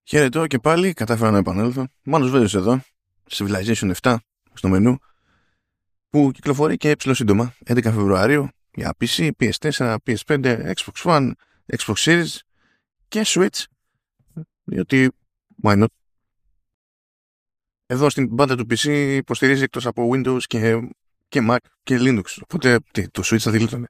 Χαίρετο και πάλι, κατάφερα να επανέλθω. Μάνος Βέβαιος εδώ, Civilization 7, στο μενού, που κυκλοφορεί και σύντομα, 11 Φεβρουαρίου, για PC, PS4, PS5, Xbox One, Xbox Series και Switch, διότι, why not. Εδώ στην μπάντα του PC υποστηρίζει εκτός από Windows και Mac και Linux, οπότε το Switch θα δηλήτωνε.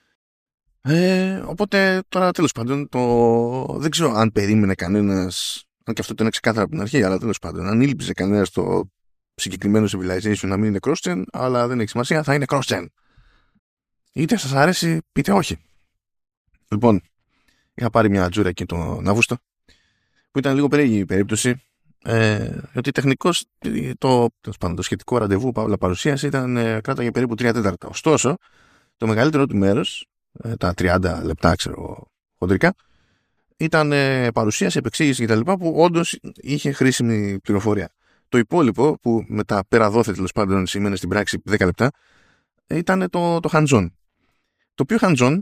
Οπότε τώρα τέλος πάντων δεν ξέρω αν περίμενε κανένας, αν και αυτό το είναι ξεκάθαρα από την αρχή, αλλά τέλος πάντων αν ήλπιζε κανένας το συγκεκριμένο Civilization να μην είναι cross-gen, αλλά δεν έχει σημασία, θα είναι cross-gen. Είτε σας αρέσει είτε όχι. Λοιπόν, είχα πάρει μια τζούρα εκεί τον Αύγουστο, που ήταν λίγο περίεργη η περίπτωση, γιατί τεχνικώς το σχετικό ραντεβού, παύλα παρουσίαση, κράταγε περίπου 3/4. Ωστόσο, το μεγαλύτερο του μέρος, τα 30 λεπτά ξέρω χοντρικά, ήταν παρουσίαση, επεξήγηση κτλ. Που όντως είχε χρήσιμη πληροφορία. Το υπόλοιπο, που με τα πέρα δόθε τέλος πάντων σημαίνει στην πράξη 10 λεπτά, ήταν το hands-on. Το οποίο hands-on,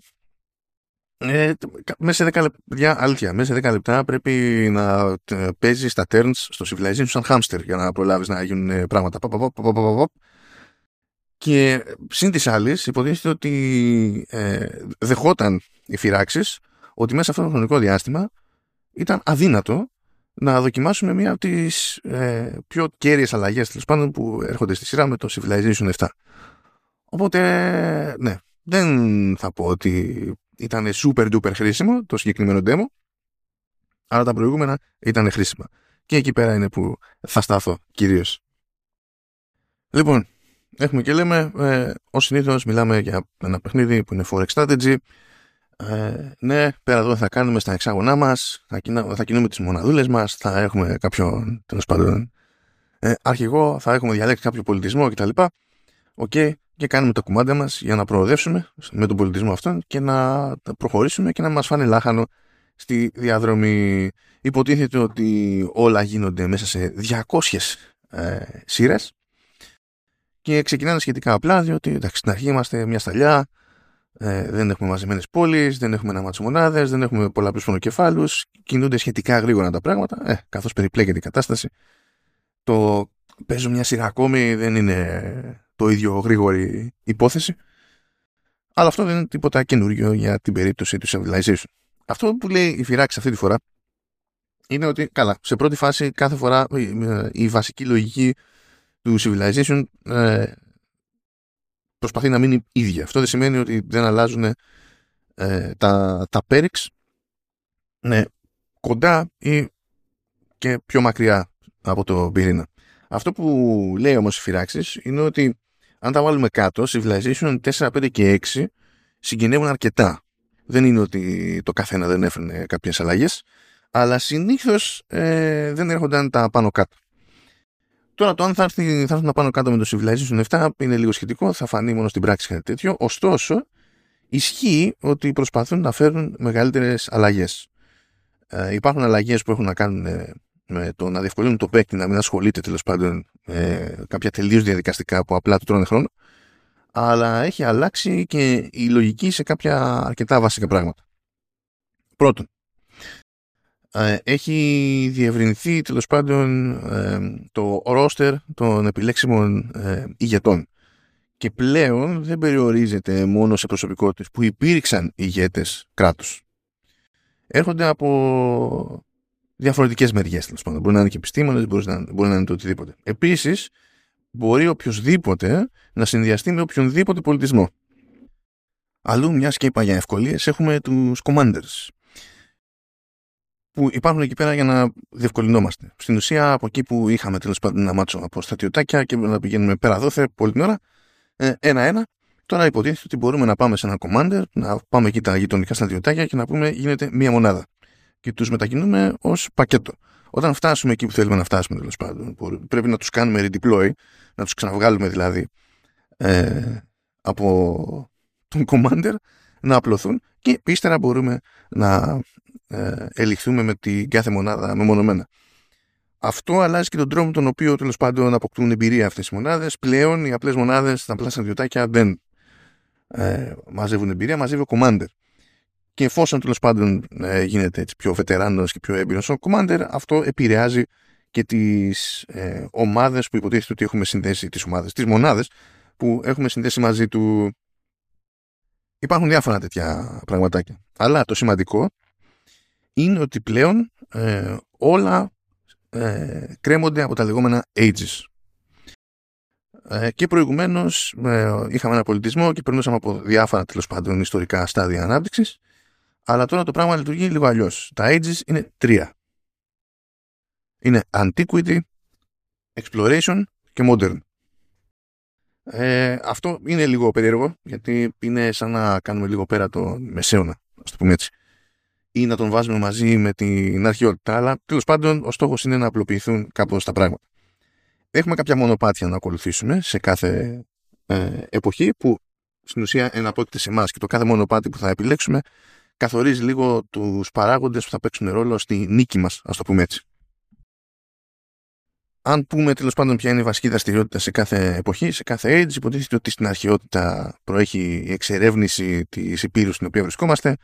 μέσα σε 10 λεπτά, αλήθεια, μέσα σε 10 λεπτά πρέπει να παίζεις τα turns στο Civilization σαν hamster για να προλάβεις να γίνουν πράγματα. Και συν της άλλης υποτίθεται ότι δεχόταν οι φυράξεις ότι μέσα σε αυτό το χρονικό διάστημα ήταν αδύνατο να δοκιμάσουμε μία από τις πιο κέρυες αλλαγές τέλος πάντων που έρχονται στη σειρά με το Civilization 7. Οπότε ναι, δεν θα πω ότι ήταν super duper χρήσιμο το συγκεκριμένο demo, αλλά τα προηγούμενα ήταν χρήσιμα. Και εκεί πέρα είναι που θα στάθω κυρίως. Λοιπόν, έχουμε και λέμε, ως συνήθως μιλάμε για ένα παιχνίδι που είναι Forex Strategy. Ναι, πέρα εδώ θα κάνουμε στα εξάγωνά μας, θα κινούμε τις μοναδούλες μας, θα έχουμε κάποιον τέλος πάντων αρχηγό, θα έχουμε διαλέξει κάποιο πολιτισμό κτλ. Και κάνουμε τα κουμάντα μας για να προοδεύσουμε με τον πολιτισμό αυτόν και να προχωρήσουμε και να μας φάνε λάχανο στη διαδρομή. Υποτίθεται ότι όλα γίνονται μέσα σε 200 σειρές. Και ξεκινάνε σχετικά απλά, διότι εντάξει, στην αρχή είμαστε μια σταλιά, δεν έχουμε μαζεμένες πόλεις, δεν έχουμε αναματσομονάδες, δεν έχουμε πολλαπλούς φωνοκεφάλους, κινούνται σχετικά γρήγορα τα πράγματα, καθώς περιπλέκεται η κατάσταση. Το παίζω μια σειρά ακόμη δεν είναι το ίδιο γρήγορη υπόθεση, αλλά αυτό δεν είναι τίποτα καινούριο για την περίπτωση του Civilization. Αυτό που λέει η φυράξη αυτή τη φορά είναι ότι, καλά, σε πρώτη φάση κάθε φορά η βασική λογική του Civilization προσπαθεί να μείνει ίδια. Αυτό δεν σημαίνει ότι δεν αλλάζουν τα perks κοντά ή και πιο μακριά από το πυρήνα. Αυτό που λέει όμως οι φυράξεις είναι ότι αν τα βάλουμε κάτω, Civilization 4, 5 και 6 συγγενεύουν αρκετά. Δεν είναι ότι το καθένα δεν έφερνε κάποιες αλλαγές, αλλά συνήθως δεν έρχονταν τα πάνω κάτω. Τώρα το αν θα έρθουν να πάνω κάτω με το Civilization 7 είναι λίγο σχετικό, θα φανεί μόνο στην πράξη κάτι τέτοιο. Ωστόσο, ισχύει ότι προσπαθούν να φέρουν μεγαλύτερες αλλαγές. Υπάρχουν αλλαγές που έχουν να κάνουν με το να διευκολύνουν το παίκτη να μην ασχολείται τέλος πάντων κάποια τελείως διαδικαστικά που απλά του τρώνε χρόνο, αλλά έχει αλλάξει και η λογική σε κάποια αρκετά βασικά πράγματα. Πρώτον, έχει διευρυνθεί τέλος πάντων το roster των επιλέξιμων ηγετών και πλέον δεν περιορίζεται μόνο σε προσωπικότητες που υπήρξαν ηγέτες κράτους. Έρχονται από διαφορετικές μεριές τέλος πάντων. Μπορεί να είναι και επιστήμονες, μπορεί να είναι το οτιδήποτε. Επίσης, μπορεί οποιοσδήποτε να συνδυαστεί με οποιονδήποτε πολιτισμό. Αλλού, μιας και είπα για ευκολίες, έχουμε τους commanders, που υπάρχουν εκεί πέρα για να διευκολυνόμαστε. Στην ουσία, από εκεί που είχαμε τέλος πάντων να μάτσο από στρατιωτάκια και να πηγαίνουμε πέρα δόθε όλη την ώρα, ένα-ένα, τώρα υποτίθεται ότι μπορούμε να πάμε σε ένα commander, να πάμε εκεί τα γειτονικά στρατιωτάκια και να πούμε γίνεται μία μονάδα. Και τους μετακινούμε ως πακέτο. Όταν φτάσουμε εκεί που θέλουμε να φτάσουμε, τέλος πάντων, πρέπει να τους κάνουμε redeploy, να τους ξαναβγάλουμε δηλαδή από τον commander, να απλωθούν και ύστερα μπορούμε να ελιχθούμε με την κάθε μονάδα μεμονωμένα. Αυτό αλλάζει και τον τρόπο τον οποίο τέλος πάντων αποκτούν εμπειρία αυτές οι μονάδες. Πλέον οι απλές μονάδες, τα απλά στρατιωτάκια δεν μαζεύουν εμπειρία, μαζεύει ο commander. Και εφόσον τέλος πάντων γίνεται έτσι πιο βετεράνος και πιο έμπειρος ο Commander, αυτό επηρεάζει και τις ομάδες που υποτίθεται ότι έχουμε συνδέσει, τις μονάδες που έχουμε συνδέσει μαζί του. Υπάρχουν διάφορα τέτοια πραγματάκια. Αλλά το σημαντικό είναι ότι πλέον όλα κρέμονται από τα λεγόμενα ages. Και προηγουμένως είχαμε ένα πολιτισμό και περνούσαμε από διάφορα τέλος πάντων ιστορικά στάδια ανάπτυξης, αλλά τώρα το πράγμα λειτουργεί λίγο αλλιώς. Τα ages είναι 3. Είναι antiquity, exploration και modern. Αυτό είναι λίγο περίεργο, γιατί είναι σαν να κάνουμε λίγο πέρα το μεσαίωνα, ας το πούμε έτσι, ή να τον βάζουμε μαζί με την αρχαιότητα, αλλά τέλος πάντων ο στόχος είναι να απλοποιηθούν κάπως τα πράγματα. Έχουμε κάποια μονοπάτια να ακολουθήσουμε σε κάθε εποχή, που στην ουσία εναπόκειται σε εμάς, και το κάθε μονοπάτι που θα επιλέξουμε καθορίζει λίγο τους παράγοντες που θα παίξουν ρόλο στη νίκη μας, ας το πούμε έτσι. Αν πούμε τέλος πάντων ποια είναι η βασική δραστηριότητα σε κάθε εποχή, σε κάθε age, υποτίθεται ότι στην αρχαιότητα προέχει η εξερεύνηση της υπήρους στην οποία βρισκόμαστε.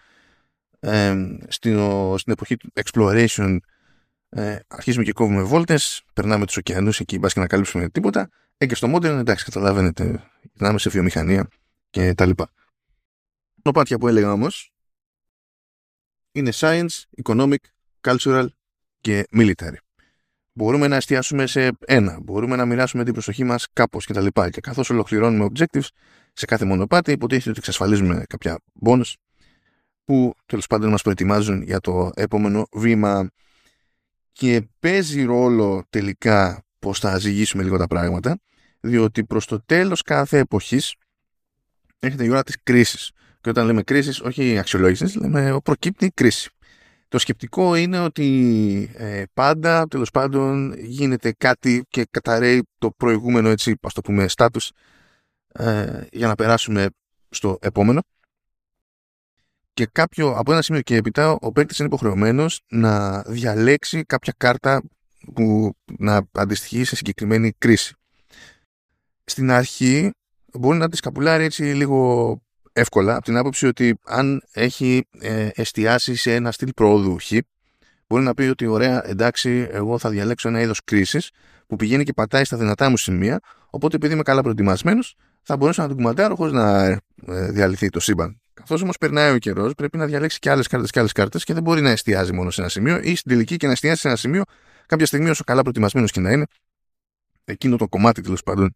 Στην εποχή του exploration αρχίζουμε και κόβουμε βόλτες, περνάμε τους ωκεανούς εκεί, μπας και να καλύψουμε τίποτα. Και στο modern, εντάξει, καταλαβαίνετε, περνάμε σε βιομηχανία και τα λοιπά. Τα μονοπάτια που έλεγα όμως είναι science, economic, cultural και military. Μπορούμε να εστιάσουμε σε ένα, μπορούμε να μοιράσουμε την προσοχή μας κάπως κτλ. Και καθώς ολοκληρώνουμε objectives σε κάθε μονοπάτι, υποτίθεται ότι εξασφαλίζουμε κάποια bonus που τέλος πάντων μας προετοιμάζουν για το επόμενο βήμα. Και παίζει ρόλο τελικά πώς θα ζυγίσουμε λίγο τα πράγματα, διότι προς το τέλος κάθε εποχής έρχεται η ώρα της κρίσης. Και όταν λέμε κρίσης, όχι αξιολόγησης, λέμε προκύπτει κρίση. Το σκεπτικό είναι ότι πάντα τέλος πάντων γίνεται κάτι και καταρρέει το προηγούμενο, έτσι, ας το πούμε, status, για να περάσουμε στο επόμενο. Και από ένα σημείο και έπειτα ο παίκτης είναι υποχρεωμένος να διαλέξει κάποια κάρτα που να αντιστοιχεί σε συγκεκριμένη κρίση. Στην αρχή μπορεί να τη σκαπουλάρει έτσι λίγο εύκολα, από την άποψη ότι αν έχει εστιάσει σε ένα στυλ προόδου χ, μπορεί να πει ότι ωραία, εντάξει, εγώ θα διαλέξω ένα είδος κρίσης που πηγαίνει και πατάει στα δυνατά μου σημεία, οπότε επειδή είμαι καλά προετοιμασμένος θα μπορέσω να τον κουμαντάρω χωρίς να διαλυθεί το σύμπαν. Καθώς όμως περνάει ο καιρός, πρέπει να διαλέξει και άλλες κάρτες και άλλες κάρτες και δεν μπορεί να εστιάζει μόνο σε ένα σημείο, ή στην τελική και να εστιάσει σε ένα σημείο κάποια στιγμή, όσο καλά προετοιμασμένος και να είναι, εκείνο το κομμάτι τέλος πάντων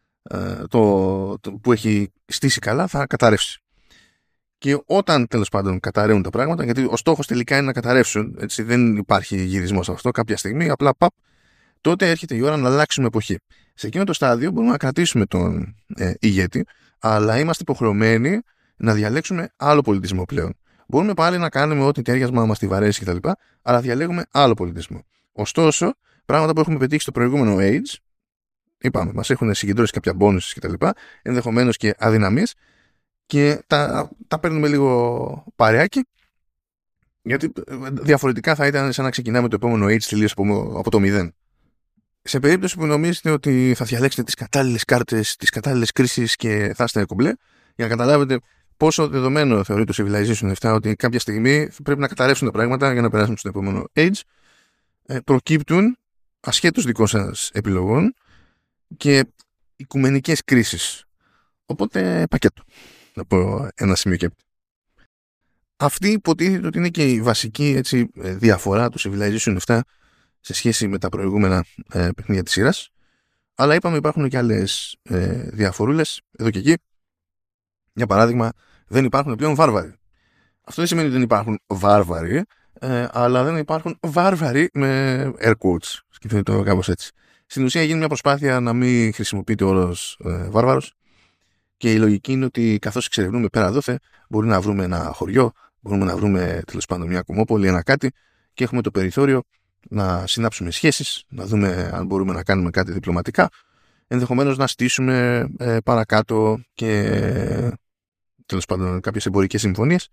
που έχει στήσει καλά θα καταρρεύσει. Και όταν τέλος πάντων καταρρεύουν τα πράγματα, γιατί ο στόχος τελικά είναι να καταρρεύσουν, έτσι, δεν υπάρχει γυρισμός σε αυτό, κάποια στιγμή απλά τότε έρχεται η ώρα να αλλάξουμε εποχή. Σε εκείνο το στάδιο μπορούμε να κρατήσουμε τον ηγέτη, αλλά είμαστε υποχρεωμένοι να διαλέξουμε άλλο πολιτισμό πλέον. Μπορούμε πάλι να κάνουμε ό,τι τέριασμα μας τη βαρέσει κτλ., αλλά διαλέγουμε άλλο πολιτισμό. Ωστόσο, πράγματα που έχουμε πετύχει στο προηγούμενο age, είπαμε, μας έχουν συγκεντρώσει κάποια bonuses κτλ., ενδεχομένως και αδυναμίες, και τα παίρνουμε λίγο παρεάκι, γιατί διαφορετικά θα ήταν σαν να ξεκινάμε το επόμενο age τελείως από το 0. Σε περίπτωση που νομίζετε ότι θα διαλέξετε τις κατάλληλες κάρτες, τις κατάλληλες κρίσεις και θα είστε κομπλέ, για να καταλάβετε πόσο δεδομένο θεωρεί το Civilization 7 ότι κάποια στιγμή πρέπει να καταρρεύσουν τα πράγματα για να περάσουμε στο επόμενο age, προκύπτουν ασχέτως δικών σας επιλογών και οικουμενικές κρίσεις. Οπότε πακέτο, από ένα σημείο και έπειτα. Αυτή υποτίθεται ότι είναι και η βασική, έτσι, διαφορά του Civilization 7 σε σχέση με τα προηγούμενα παιχνίδια της σειράς. Αλλά είπαμε υπάρχουν και άλλες διαφορούλες εδώ και εκεί. Για παράδειγμα, δεν υπάρχουν πλέον βάρβαροι. Αυτό δεν σημαίνει ότι δεν υπάρχουν βάρβαροι, αλλά δεν υπάρχουν βάρβαροι με air quotes. Σκεφτείτε το κάπως έτσι. Στην ουσία γίνει μια προσπάθεια να μην χρησιμοποιείται ο όρος βάρβαρος, και η λογική είναι ότι καθώς εξερευνούμε πέρα δόθε, μπορεί να βρούμε ένα χωριό, μπορούμε να βρούμε τέλος πάντων μια κομμόπολη, ένα κάτι, και έχουμε το περιθώριο να συνάψουμε σχέσεις, να δούμε αν μπορούμε να κάνουμε κάτι διπλωματικά, ενδεχομένως να στήσουμε παρακάτω και τέλος πάντων κάποιες εμπορικές συμφωνίες.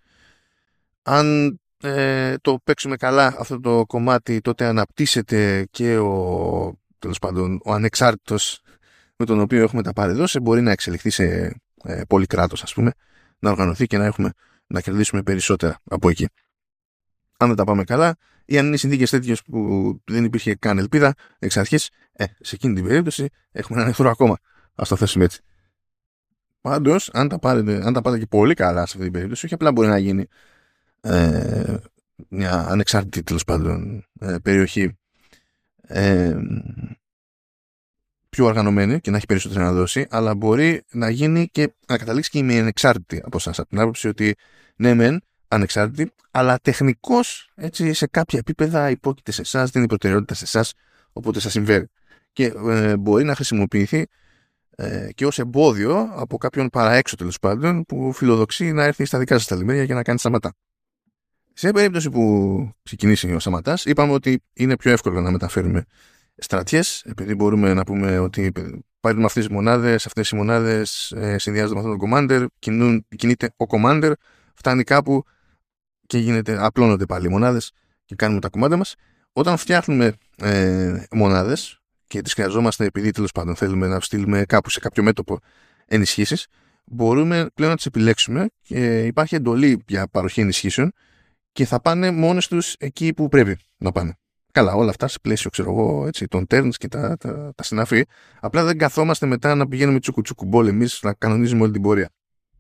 Αν το παίξουμε καλά αυτό το κομμάτι, τότε αναπτύσσεται και τέλος πάντων ο ανεξάρτητος με τον οποίο έχουμε τα παρεδώσει, μπορεί να εξελιχθεί σε πολυκράτος, ας πούμε, να οργανωθεί και να έχουμε να κερδίσουμε περισσότερα από εκεί. Αν δεν τα πάμε καλά, ή αν είναι οι συνθήκες τέτοιες που δεν υπήρχε καν ελπίδα εξ αρχής, σε εκείνη την περίπτωση έχουμε έναν εχθρό ακόμα. Ας το θέσουμε έτσι. Πάντως, αν τα πάτε και πολύ καλά σε αυτή την περίπτωση, όχι απλά μπορεί να γίνει μια ανεξάρτητη, τέλος πάντων, περιοχή πιο οργανωμένη και να έχει περισσότερο να δώσει, αλλά μπορεί να γίνει και να καταλήξει και με ανεξάρτητη από εσάς. Από την άποψη ότι ναι, μεν ανεξάρτητη, αλλά τεχνικώς έτσι σε κάποια επίπεδα υπόκειται σε εσάς, δίνει προτεραιότητα σε εσάς, οπότε σας συμφέρει. Και μπορεί να χρησιμοποιηθεί και ως εμπόδιο από κάποιον παραέξω, τέλος πάντων, που φιλοδοξεί να έρθει στα δικά σας τα λιμέρια για να κάνει σταματά. Σε περίπτωση που ξεκινήσει ο Σαματάς, είπαμε ότι είναι πιο εύκολο να μεταφέρουμε στρατιές, επειδή μπορούμε να πούμε ότι πάρουμε αυτές οι μονάδες συνδυάζονται με αυτόν τον commander, κινείται ο commander, φτάνει κάπου και απλώνονται πάλι οι μονάδες και κάνουμε τα κομμάτια μας. Όταν φτιάχνουμε μονάδες και τις χρειαζόμαστε επειδή τέλος πάντων θέλουμε να στείλουμε κάπου σε κάποιο μέτωπο ενισχύσεις, μπορούμε πλέον να τις επιλέξουμε και υπάρχει εντολή για παροχή ενισχύσεων και θα πάνε μόνες τους εκεί που πρέπει να πάνε. Καλά, όλα αυτά σε πλαίσιο, ξέρω εγώ, έτσι, των turns και τα συναφή. Απλά δεν καθόμαστε μετά να πηγαίνουμε τσουκουτσουκου μπολ εμείς να κανονίζουμε όλη την πορεία.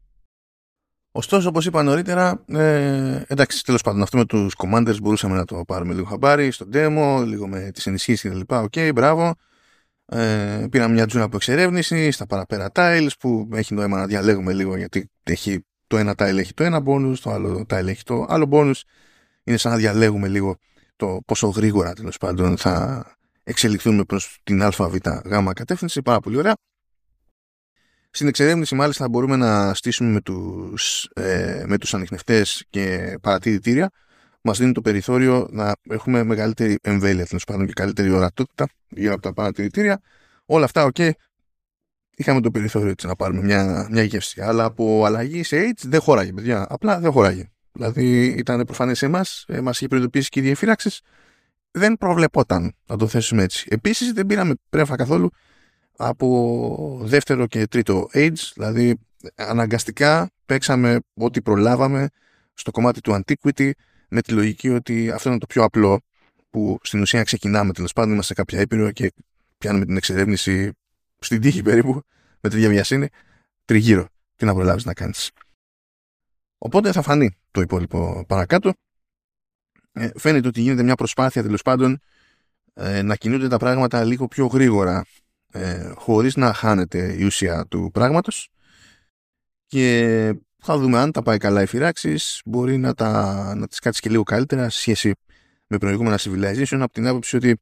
Ωστόσο, όπως είπα νωρίτερα, εντάξει, τέλος πάντων, αυτό με τους commanders μπορούσαμε να το πάρουμε λίγο χαμπάρι στο demo, λίγο με τις ενισχύσεις κτλ. Οκ, μπράβο. Πήραμε μια τζούνα από εξερεύνηση στα παραπέρα tiles που έχει νόημα να διαλέγουμε λίγο γιατί το ένα tile έχει το ένα bonus, το άλλο tile έχει το άλλο bonus. Είναι σαν να διαλέγουμε λίγο το πόσο γρήγορα τέλος πάντων θα εξελιχθούμε προς την ΑΒΓ κατεύθυνση. Πάρα πολύ ωραία. Στην εξερεύνηση μάλιστα μπορούμε να στήσουμε με τους ανιχνευτές και παρατηρητήρια. Μας δίνει το περιθώριο να έχουμε μεγαλύτερη εμβέλεια τέλος πάντων και καλύτερη ορατότητα γύρω από τα παρατηρητήρια. Όλα αυτά, ok. Είχαμε το περιθώριο έτσι να πάρουμε μια γεύση. Αλλά από αλλαγή σε H δεν χώραγε, παιδιά. Απλά δεν χώραγε. Δηλαδή ήταν προφανές σε εμάς, μας είχε προειδοποιήσει και οι διαφυράξεις. Δεν προβλεπόταν, να το θέσουμε έτσι. Επίσης δεν πήραμε πρέφα καθόλου από δεύτερο και τρίτο age, δηλαδή αναγκαστικά παίξαμε ό,τι προλάβαμε στο κομμάτι του Antiquity με τη λογική ότι αυτό είναι το πιο απλό που στην ουσία ξεκινάμε τέλος πάντων, είμαστε σε κάποια ήπειρο και πιάνουμε την εξερεύνηση στην τύχη περίπου με τη διαβιασύνη τριγύρω. Τι να προλάβεις να κάνεις. Οπότε θα φανεί το υπόλοιπο παρακάτω. Φαίνεται ότι γίνεται μια προσπάθεια τέλος πάντων να κινούνται τα πράγματα λίγο πιο γρήγορα χωρίς να χάνεται η ουσία του πράγματος και θα δούμε αν τα πάει καλά οι φυράξεις, μπορεί να τις κάτσει και λίγο καλύτερα σε σχέση με προηγούμενα civilization, από την άποψη ότι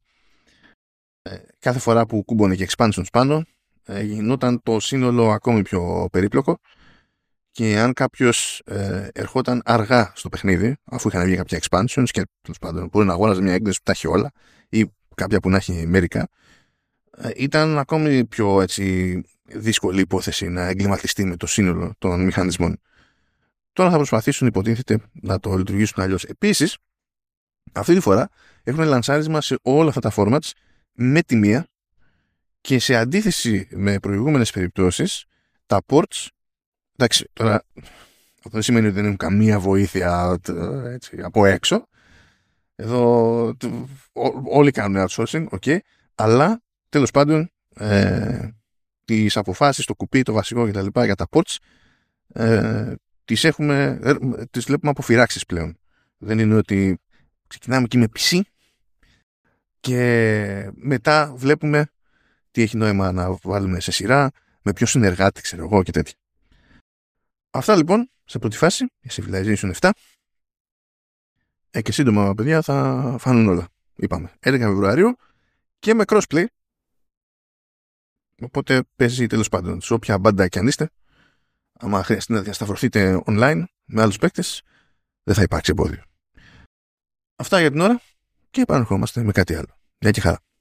κάθε φορά που κούμπονε και expansions πάνω γινόταν το σύνολο ακόμη πιο περίπλοκο και αν κάποιος ερχόταν αργά στο παιχνίδι αφού είχαν βγει κάποια expansions και τέλος πάντων μπορεί να αγόραζε μια έκδοση που τα έχει όλα ή κάποια που να έχει μερικά, ήταν ακόμη πιο έτσι, δύσκολη υπόθεση να εγκληματιστεί με το σύνολο των μηχανισμών. Τώρα θα προσπαθήσουν υποτίθεται να το λειτουργήσουν αλλιώς. Επίσης, αυτή τη φορά έχουν λανσάρισμα σε όλα αυτά τα formats με τη μία και σε αντίθεση με προηγούμενες περιπτώσεις τα ports, εντάξει τώρα αυτό δεν σημαίνει ότι δεν έχουν καμία βοήθεια έτσι, από έξω, εδώ όλοι κάνουν outsourcing, okay, αλλά τέλος πάντων τις αποφάσεις, το κουπί, το βασικό και τα λοιπά για τα ports τις βλέπουμε από φυράξεις πλέον. Δεν είναι ότι ξεκινάμε εκεί με PC και μετά βλέπουμε τι έχει νόημα να βάλουμε σε σειρά, με ποιο συνεργάτη, ξέρω εγώ και τέτοια. Αυτά λοιπόν σε πρώτη φάση, η Civilization 7. Και σύντομα, παιδιά, θα φάνουν όλα. Είπαμε, 11 Φεβρουαρίου και με crossplay. Οπότε παίζει τέλος πάντων σε όποια μπάντα κι αν είστε. άμα χρειαστεί να διασταυρωθείτε online με άλλους παίκτες, δεν θα υπάρξει εμπόδιο. Αυτά για την ώρα και επανερχόμαστε με κάτι άλλο. Γεια και χαρά.